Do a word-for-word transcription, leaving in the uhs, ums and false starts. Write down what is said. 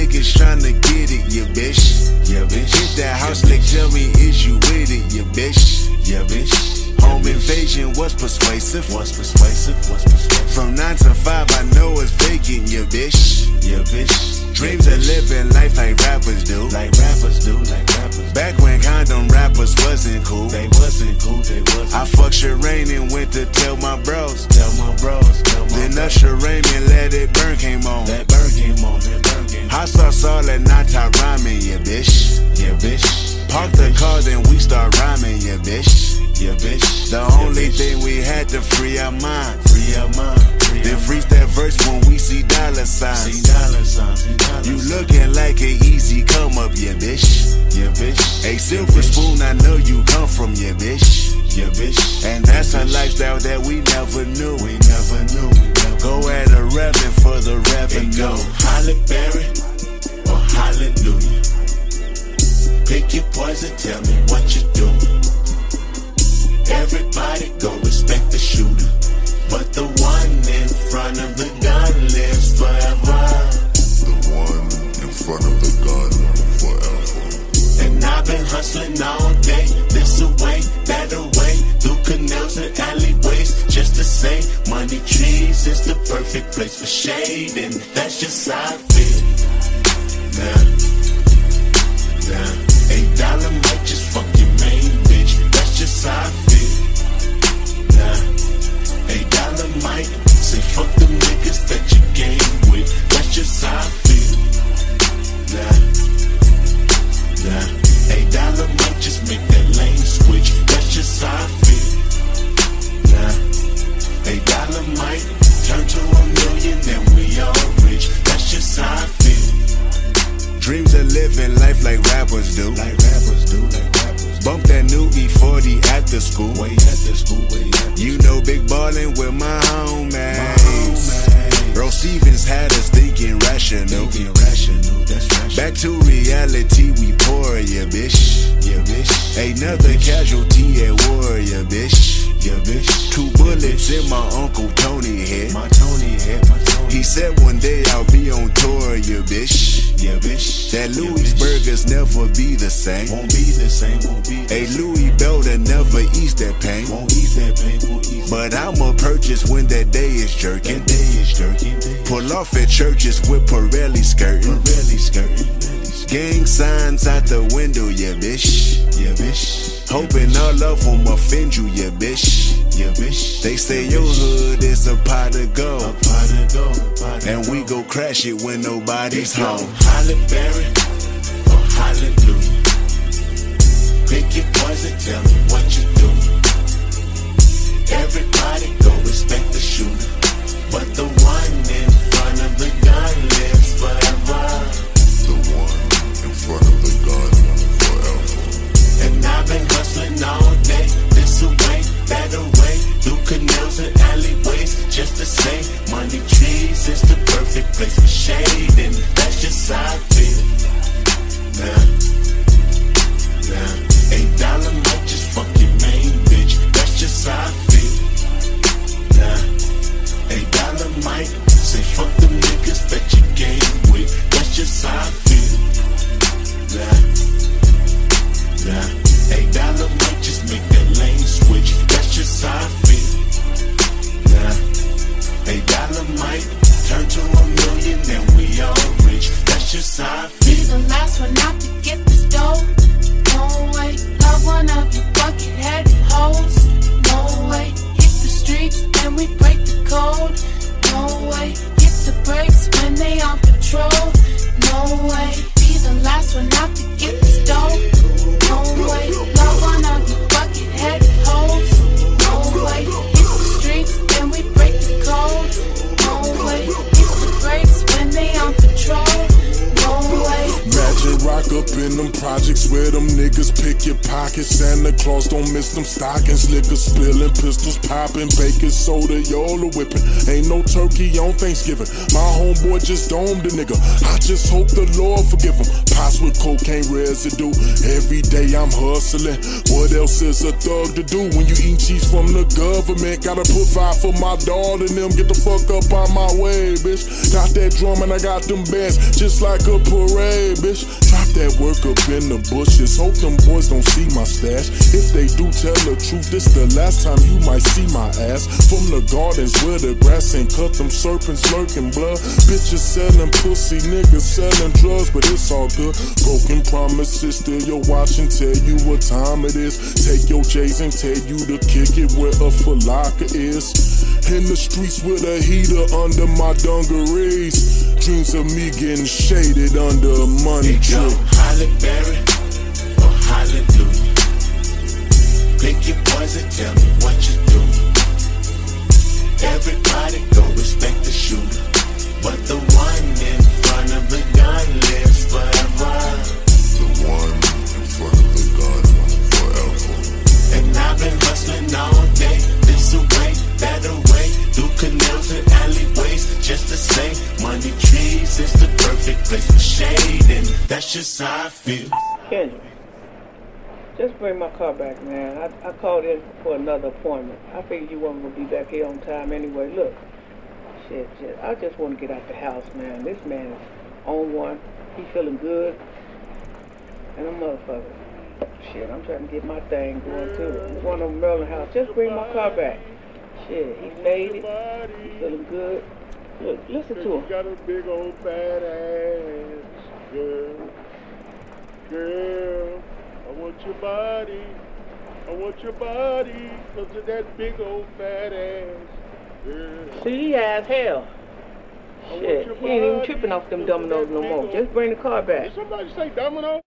niggas tryna get it, yeah, bitch. Yeah, bitch. Hit that house, like, tell me, is you with it, yeah, bitch. Yeah, bitch. Home invasion was persuasive. Was persuasive. Was persuasive. From nine to five, I know it's vacant, yeah, bitch. Yeah, bitch. Dreams of living life like rappers do. Like rappers do, like rappers. Back when condom rappers wasn't cool. They wasn't cool, they wasn't. I fucked Shireen and went to tell my bros. Tell my bros, tell my Then Usher Raymond Let It Burn came on. That burn came on, that burn came on. Hot sauce all that nata rhyming, yeah, bitch. Yeah, bitch. Park the car, then we start rhyming, yeah, bitch. Yeah, bitch. The only yeah, bitch. thing we had to free our mind. Free our mind. Free then our freeze mind. That verse when we see dollar signs. See dollar signs. See dollar you signs. Looking like an easy come up, yeah, bitch. Yeah, bitch. A silver yeah, spoon, I know you come from, yeah, bitch. Yeah, bitch. And that's yeah, a bitch. lifestyle that we never knew. We never knew. We never go knew. At a revenue for the revenue. Go Halle Berry or Hallelujah. Pick your poison, tell me what you doing. Everybody go respect the shooter, but the one in front of the gun lives forever. The one in front of the gun forever. And I've been hustling all day, this away, that away, through canals and alleyways, just to say, money trees is the perfect place for shade, and that's just how I feel. Nah, nah. Eight dollar might just fuck your main bitch. That's just how I feel. Nah, eight dollar might say fuck them niggas that you game with. That's just how I feel. Nah, nah. Eight dollar might just make that lane switch. That's just how I feel. Nah, eight dollar might turn to a million and we all rich. That's just how I feel. Dreams of living life like rappers do. Like rappers do, like rappers. Bump that new E forty at the school. Way at the school, way at the You know, big ballin' with my homies. Bro Stevens had us thinking rational. Thinking rational, that's rational. Back to reality, we pour, yeah, bitch. Yeah, bitch. Another casualty at war, yeah, bitch. Yeah, bitch. Two bullets in my Uncle Tony head. My Tony head, my Tony. He said one day I'll be on tour, yeah, bitch. Yeah, bitch. That Louis burgers never be the same. Won't be the same, won't be the same. A Louis Belder never ease that pain. Won't ease that pain, won't ease. But I'ma purchase when that day is jerking. That day is jerking. Pull off at churches with Pirelli skirting. Pirelli skirting. Gang signs out the window, yeah, bitch. Yeah, bitch. Hoping all of them offend you, yeah, bitch. Yeah, bitch. They say your hood is a pot of gold. A pot of gold. And we go crash it when nobody's home. Halle Berry or Hallelujah. Pick your poison, tell me what you do. Everybody go respect the shooter, but the one in front of the gun lives forever. The one in front of the gun forever. And I've been hustling all day, this away, that away, through canals and alleyways, just to say, money trees is the perfect place for shade, and that's just how I feel. Nah, nah, eight dollar might just fuck your main bitch, that's just how I feel. Nah, eight dollar might say fuck them niggas that you game with, that's just how I feel. Nah, nah, eight dollar might just make that lane switch, that's just how I feel. Nah, eight dollar might turn to a million and we all rich, that's just how I feel. Be the last one out to get this dough. No way, love one of you bucket-headed hoes. No way, hit the streets and we break the code. No way, hit the brakes when they on patrol. No way, be the last one out to get this dough. No way, love one of you bucket-headed hoes. No way, hit the streets and we break the code. No way, hit the brakes when they on patrol. No way. Magic rock up in them projects where them niggas pick your pockets. Santa Claus don't miss them stockings. Liquor spilling, pistols popping, baking soda, y'all are whipping. Ain't no turkey on Thanksgiving. My homeboy just domed a nigga. I just hope the Lord forgive him. Pots with cocaine residue. Every day I'm hustling. What else is a thug to do when you eat cheese from the government? Gotta put five for my daughter and them. Get the fuck up on my way, bitch. Got that drum and I got them bands just like a parade, bitch. Drop that work up in the bushes. Hope them boys don't see my stash. If they do, tell the truth. This the last time you might see my ass. From the gardens where the grass ain't cut, them serpents lurking blood. Bitches selling pussy, niggas selling drugs, but it's all good. Broken promises, still your watch and tell you what time it is. Take your J's and tell you to kick it where a falaka is. In the streets with a heater under my dungarees. Dreams of me getting shaded under a money tree. Holly Berry or Hallelujah. Pick your poison, tell me what you do. Everybody go respect the shooter, but the one in front of the gun lives forever. The one in front of the gun forever. And I've been hustling all day, this away, that away, through canals and alleyways, just to say, money trees is the perfect place for shade, and that's just how I feel. Kendrick, just bring my car back, man. I, I called in for another appointment. I figured you weren't going to be back here on time anyway. Look, shit, shit, I just want to get out the house, man. This man is on one. He feeling good. And a motherfucker. Shit, I'm trying to get my thing going, too. I'm going over Maryland house. Just bring my car back. Shit, he made it. He's feeling good. Look, listen to him. You got a big old fat ass, girl. Girl, I want your body. I want your body because of that big old fat ass, girl. See, he has hell. I want Shit, your he ain't even body tripping off them because of dominoes that no big more. old- Just bring the car back. Did somebody say domino?